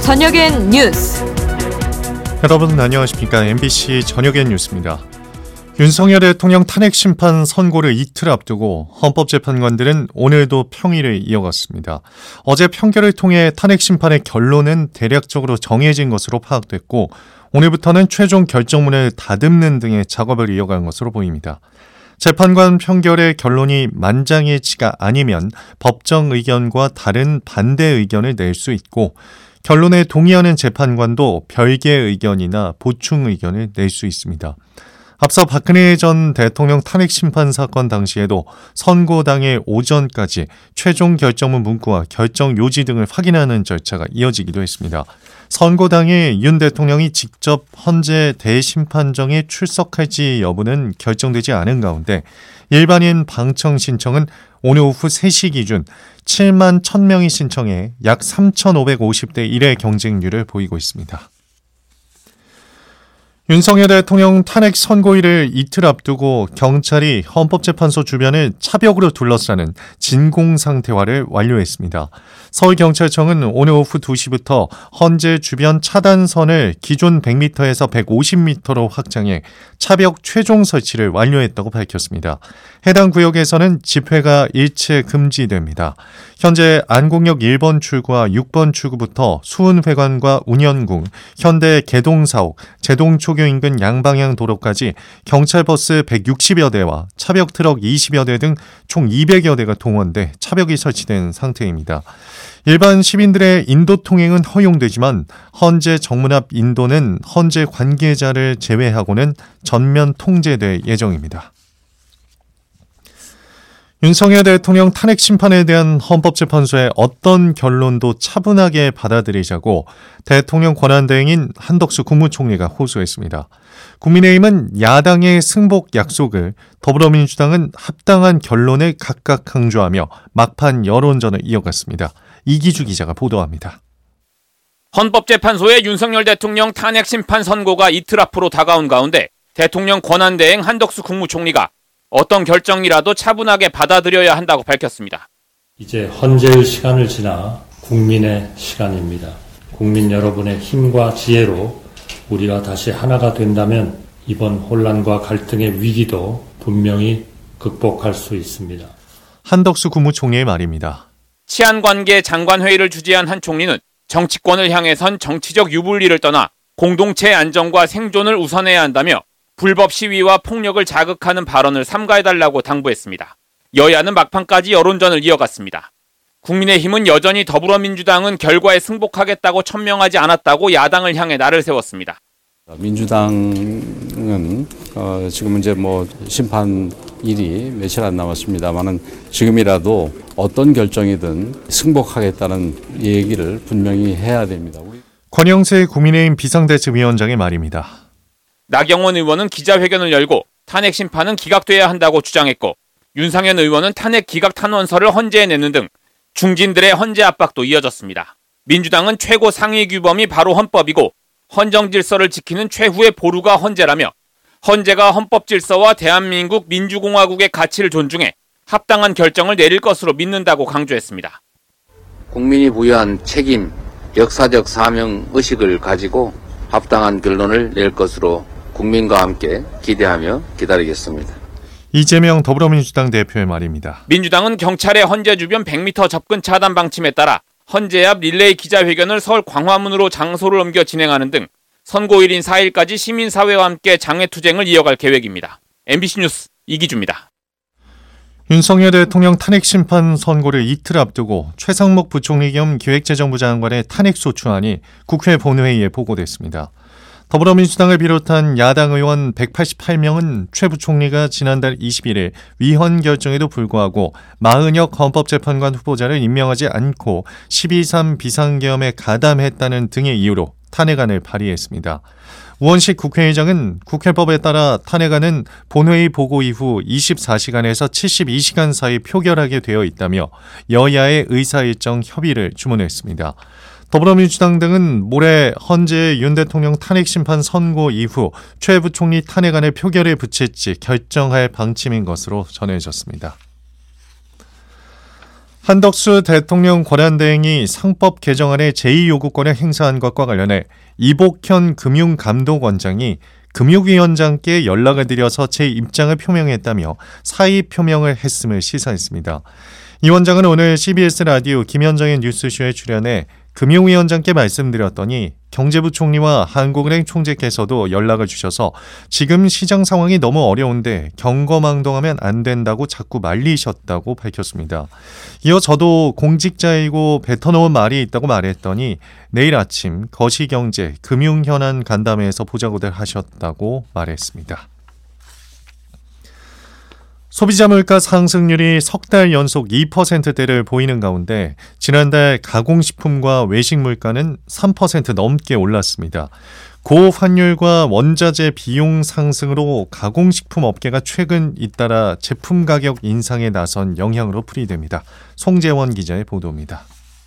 저녁엔 뉴스. 여러분 안녕하십니까? MBC 저녁엔 뉴스입니다. 윤석열 대통령 탄핵 심판 선고를 이틀 앞두고 헌법재판관들은 오늘도 평일을 이어갔습니다. 어제 판결을 통해 탄핵 심판의 결론은 대략적으로 정해진 것으로 파악됐고 오늘부터는 최종 결정문을 다듬는 등의 작업을 이어간 것으로 보입니다. 재판관 판결의 결론이 만장일치가 아니면 법정 의견과 다른 반대 의견을 낼 수 있고 결론에 동의하는 재판관도 별개의 의견이나 보충 의견을 낼 수 있습니다. 앞서 박근혜 전 대통령 탄핵 심판 사건 당시에도 선고당의 오전까지 최종 결정문 문구와 결정 요지 등을 확인하는 절차가 이어지기도 했습니다. 선고당에 윤 대통령이 직접 헌재 대심판정에 출석할지 여부는 결정되지 않은 가운데 일반인 방청 신청은 오늘 오후 3시 기준 7만 1,000명이 신청해 약 3,550대 1의 경쟁률을 보이고 있습니다. 윤석열 대통령 탄핵 선고일을 이틀 앞두고 경찰이 헌법재판소 주변을 차벽으로 둘러싸는 진공상태화를 완료했습니다. 서울경찰청은 오늘 오후 2시부터 헌재 주변 차단선을 기존 100m에서 150m로 확장해 차벽 최종 설치를 완료했다고 밝혔습니다. 해당 구역에서는 집회가 일체 금지됩니다. 현재 안국역 1번 출구와 6번 출구부터 수은회관과 운현궁, 현대 개동사옥, 제동초교 인근 양방향 도로까지 경찰버스 160여 대와 차벽 트럭 20여 대 등 총 200여 대가 동원돼 차벽이 설치된 상태입니다. 일반 시민들의 인도 통행은 허용되지만 헌재 정문 앞 인도는 헌재 관계자를 제외하고는 전면 통제될 예정입니다. 윤석열 대통령 탄핵 심판에 대한 헌법재판소의 어떤 결론도 차분하게 받아들이자고 대통령 권한대행인 한덕수 국무총리가 호소했습니다. 국민의힘은 야당의 승복 약속을, 더불어민주당은 합당한 결론을 각각 강조하며 막판 여론전을 이어갔습니다. 이기주 기자가 보도합니다. 헌법재판소의 윤석열 대통령 탄핵 심판 선고가 이틀 앞으로 다가온 가운데 대통령 권한대행 한덕수 국무총리가 어떤 결정이라도 차분하게 받아들여야 한다고 밝혔습니다. 이제 헌재의 시간을 지나 국민의 시간입니다. 국민 여러분의 힘과 지혜로 우리가 다시 하나가 된다면 이번 혼란과 갈등의 위기도 분명히 극복할 수 있습니다. 한덕수 국무총리의 말입니다. 치안관계 장관회의를 주재한 한 총리는 정치권을 향해선 정치적 유불리를 떠나 공동체 안정과 생존을 우선해야 한다며 불법 시위와 폭력을 자극하는 발언을 삼가해달라고 당부했습니다. 여야는 막판까지 여론전을 이어갔습니다. 국민의힘은 여전히 더불어민주당은 결과에 승복하겠다고 천명하지 않았다고 야당을 향해 날을 세웠습니다. 민주당은 지금 이제 심판일이 며칠 안 남았습니다만은 지금이라도 어떤 결정이든 승복하겠다는 얘기를 분명히 해야 됩니다. 권영세 국민의힘 비상대책위원장의 말입니다. 나경원 의원은 기자회견을 열고 탄핵 심판은 기각돼야 한다고 주장했고 윤상현 의원은 탄핵 기각 탄원서를 헌재에 내는 등 중진들의 헌재 압박도 이어졌습니다. 민주당은 최고 상위 규범이 바로 헌법이고 헌정 질서를 지키는 최후의 보루가 헌재라며 헌재가 헌법 질서와 대한민국 민주공화국의 가치를 존중해 합당한 결정을 내릴 것으로 믿는다고 강조했습니다. 국민이 부여한 책임, 역사적 사명 의식을 가지고 합당한 결론을 낼 것으로 국민과 함께 기대하며 기다리겠습니다. 이재명 더불어민주당 대표의 말입니다. 민주당은 경찰의 헌재 주변 100m 접근 차단 방침에 따라 헌재 앞 릴레이 기자회견을 서울 광화문으로 장소를 옮겨 진행하는 등 선고일인 4일까지 시민사회와 함께 장외투쟁을 이어갈 계획입니다. MBC 뉴스 이기주입니다. 윤석열 대통령 탄핵 심판 선고를 이틀 앞두고 최상목 부총리 겸 기획재정부 장관의 탄핵소추안이 국회 본회의에 보고됐습니다. 더불어민주당을 비롯한 야당 의원 188명은 최 부총리가 지난달 21일 위헌 결정에도 불구하고 마은혁 헌법재판관 후보자를 임명하지 않고 12.3 비상계엄에 가담했다는 등의 이유로 탄핵안을 발의했습니다. 우원식 국회의장은 국회법에 따라 탄핵안은 본회의 보고 이후 24시간에서 72시간 사이 표결하게 되어 있다며 여야의 의사일정 협의를 주문했습니다. 더불어민주당 등은 모레 헌재 윤 대통령 탄핵 심판 선고 이후 최 부총리 탄핵안을 표결에 붙일지 결정할 방침인 것으로 전해졌습니다. 한덕수 대통령 권한대행이 상법 개정안의 제2요구권을 행사한 것과 관련해 이복현 금융감독원장이 금융위원장께 연락을 드려서 제 입장을 표명했다며 사의 표명을 했음을 시사했습니다. 이 원장은 오늘 CBS 라디오 김현정의 뉴스쇼에 출연해 금융위원장께 말씀드렸더니 경제부총리와 한국은행 총재께서도 연락을 주셔서 지금 시장 상황이 너무 어려운데 경거망동하면 안 된다고 자꾸 말리셨다고 밝혔습니다. 이어 저도 공직자이고 뱉어놓은 말이 있다고 말했더니 내일 아침 거시경제 금융현안 간담회에서 보자고들 하셨다고 말했습니다. 소비자 물가 상승률이 석 달 연속 2%대를 보이는 가운데 지난달 가공식품과 외식 물가는 3% 넘게 올랐습니다. 고환율과 원자재 비용 상승으로 가공식품 업계가 최근 잇따라 제품 가격 인상에 나선 영향으로 풀이됩니다. 송재원 기자의 보도입니다.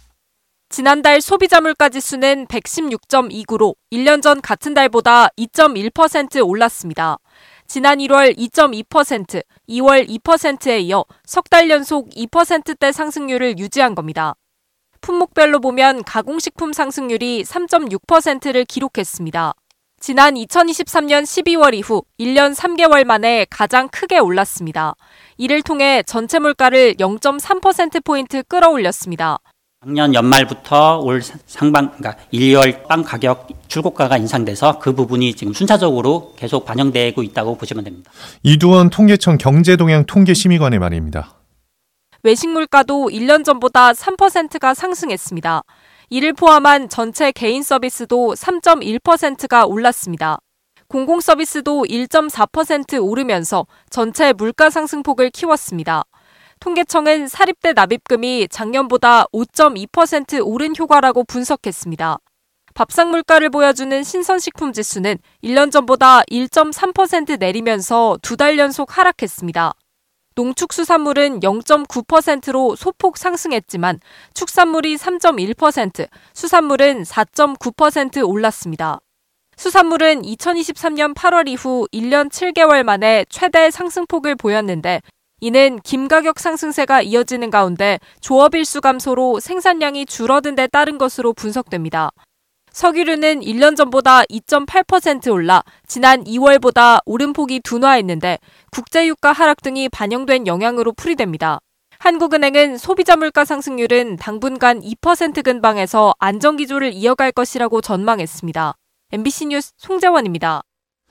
지난달 소비자 물가 지수는 116.29로 1년 전 같은 달보다 2.1% 올랐습니다. 지난 1월 2.2%, 2월 2%에 이어 석 달 연속 2%대 상승률을 유지한 겁니다. 품목별로 보면 가공식품 상승률이 3.6%를 기록했습니다. 지난 2023년 12월 이후 1년 3개월 만에 가장 크게 올랐습니다. 이를 통해 전체 물가를 0.3%포인트 끌어올렸습니다. 작년 연말부터 올 상반, 그러니까 1월 빵 가격 출고가가 인상돼서 그 부분이 지금 순차적으로 계속 반영되고 있다고 보시면 됩니다. 이두원 통계청 경제동향 통계심의관의 말입니다. 외식 물가도 1년 전보다 3%가 상승했습니다. 이를 포함한 전체 개인 서비스도 3.1%가 올랐습니다. 공공 서비스도 1.4% 오르면서 전체 물가 상승폭을 키웠습니다. 통계청은 사립대 납입금이 작년보다 5.2% 오른 효과라고 분석했습니다. 밥상 물가를 보여주는 신선식품 지수는 1년 전보다 1.3% 내리면서 두 달 연속 하락했습니다. 농축수산물은 0.9%로 소폭 상승했지만 축산물이 3.1%, 수산물은 4.9% 올랐습니다. 수산물은 2023년 8월 이후 1년 7개월 만에 최대 상승폭을 보였는데 이는 김가격 상승세가 이어지는 가운데 조업 일수 감소로 생산량이 줄어든 데 따른 것으로 분석됩니다. 석유류는 1년 전보다 2.8% 올라 지난 2월보다 오름폭이 둔화했는데 국제유가 하락 등이 반영된 영향으로 풀이됩니다. 한국은행은 소비자 물가 상승률은 당분간 2% 근방에서 안정기조를 이어갈 것이라고 전망했습니다. MBC 뉴스 송재원입니다.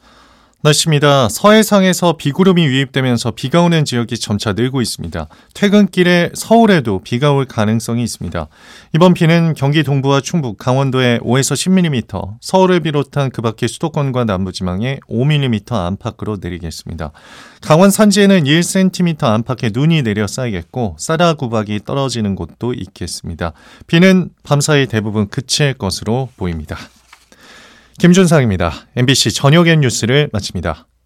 날씨입니다. 서해상에서 비구름이 유입되면서 비가 오는 지역이 점차 늘고 있습니다. 퇴근길에 서울에도 비가 올 가능성이 있습니다. 이번 비는 경기 동부와 충북, 강원도에 5에서 10mm, 서울을 비롯한 그 밖의 수도권과 남부지방에 5mm 안팎으로 내리겠습니다. 강원 산지에는 1cm 안팎의 눈이 내려 쌓이겠고 쌀아구박이 떨어지는 곳도 있겠습니다. 비는 밤사이 대부분 그칠 것으로 보입니다. 김준상입니다. MBC 저녁엔 뉴스를 마칩니다.